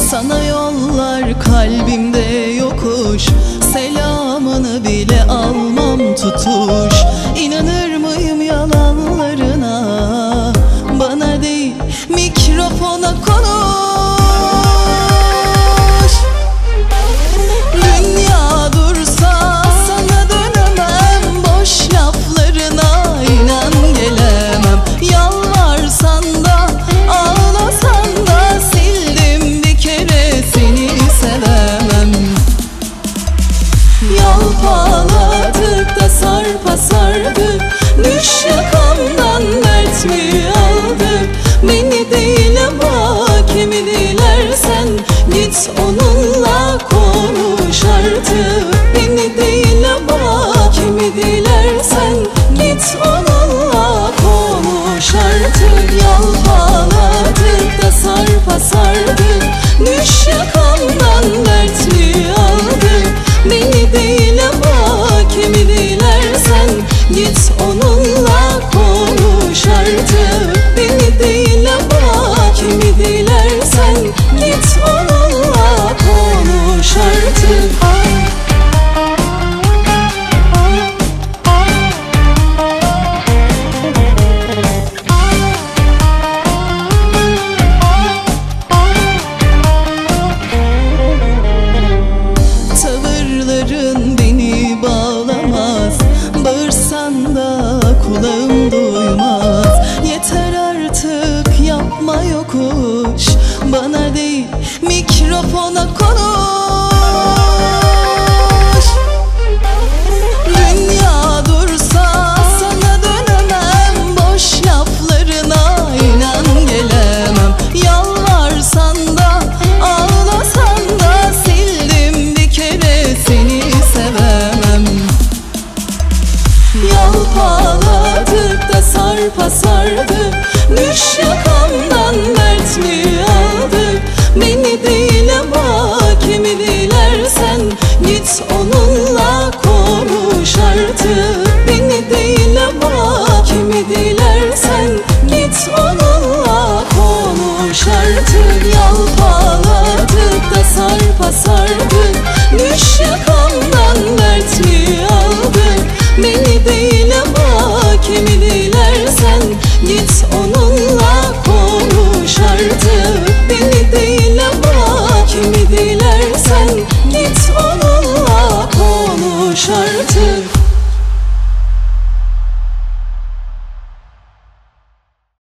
Sana yollar kalbimde yokuş, selamını bile almam tutuş. İnanır mıyım yalanlarına? Bana değil mikrofona konuş. Dünya dursa sana dönemem, boş laflarına inan gelemem. Yalvarsan da ağlasan da sildim bir kere seni sevemem. Yalpaladık da sarpa sardık, düş yakamdan dert mi aldık? Beni değil ama kimi dilersen git onunla konuş artık. Beni değil ama kimi dilersen git onunla konuş artık. Yalpaladık da sarpa sardık, düş yakamdan dert mi aldık? Beni değil ama kimi dilersen git onunla konuş artık. Beni değil ama kimi dilersen git onunla konuş artık. Tavırların beni bağlamaz, bağırsan da kulağım duymaz. Yeter artık yapma yokuş, bana değil mikrofona konuş.